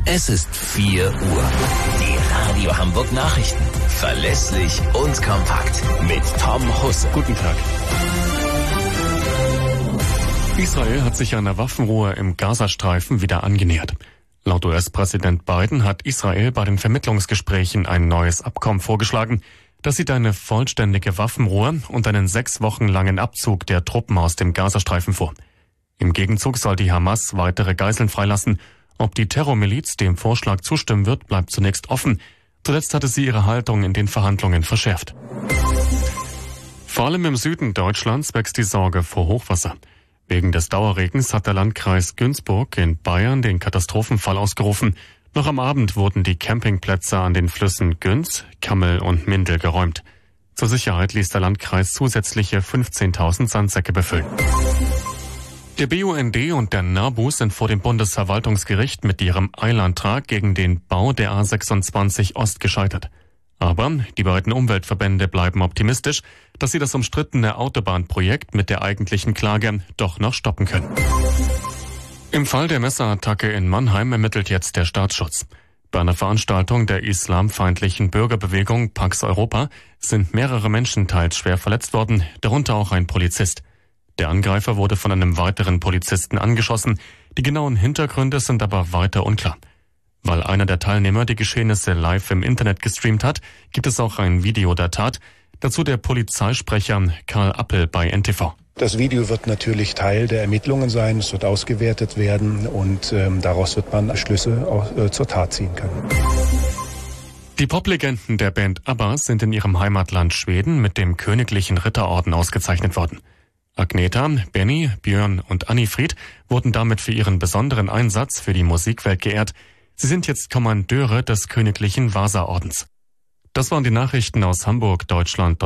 Es ist 4 Uhr. Die Radio Hamburg Nachrichten. Verlässlich und kompakt. Mit Tom Husse. Guten Tag. Israel hat sich einer Waffenruhe im Gazastreifen wieder angenähert. Laut US-Präsident Biden hat Israel bei den Vermittlungsgesprächen ein neues Abkommen vorgeschlagen. Das sieht eine vollständige Waffenruhe und einen 6 Wochen langen Abzug der Truppen aus dem Gazastreifen vor. Im Gegenzug soll die Hamas weitere Geiseln freilassen. Ob die Terrormiliz dem Vorschlag zustimmen wird, bleibt zunächst offen. Zuletzt hatte sie ihre Haltung in den Verhandlungen verschärft. Vor allem im Süden Deutschlands wächst die Sorge vor Hochwasser. Wegen des Dauerregens hat der Landkreis Günzburg in Bayern den Katastrophenfall ausgerufen. Noch am Abend wurden die Campingplätze an den Flüssen Günz, Kammel und Mindel geräumt. Zur Sicherheit ließ der Landkreis zusätzliche 15.000 Sandsäcke befüllen. Der BUND und der NABU sind vor dem Bundesverwaltungsgericht mit ihrem Eilantrag gegen den Bau der A26 Ost gescheitert. Aber die beiden Umweltverbände bleiben optimistisch, dass sie das umstrittene Autobahnprojekt mit der eigentlichen Klage doch noch stoppen können. Im Fall der Messerattacke in Mannheim ermittelt jetzt der Staatsschutz. Bei einer Veranstaltung der islamfeindlichen Bürgerbewegung Pax Europa sind mehrere Menschen teils schwer verletzt worden, darunter auch ein Polizist. Der Angreifer wurde von einem weiteren Polizisten angeschossen. Die genauen Hintergründe sind aber weiter unklar. Weil einer der Teilnehmer die Geschehnisse live im Internet gestreamt hat, gibt es auch ein Video der Tat. Dazu der Polizeisprecher Karl Appel bei NTV. Das Video wird natürlich Teil der Ermittlungen sein, es wird ausgewertet werden und daraus wird man Schlüsse auch, zur Tat ziehen können. Die Poplegenden der Band ABBA sind in ihrem Heimatland Schweden mit dem Königlichen Ritterorden ausgezeichnet worden. Agneta, Benny, Björn und Annifried wurden damit für ihren besonderen Einsatz für die Musikwelt geehrt. Sie sind jetzt Kommandeure des Königlichen Vasa-Ordens. Das waren die Nachrichten aus Hamburg, Deutschland.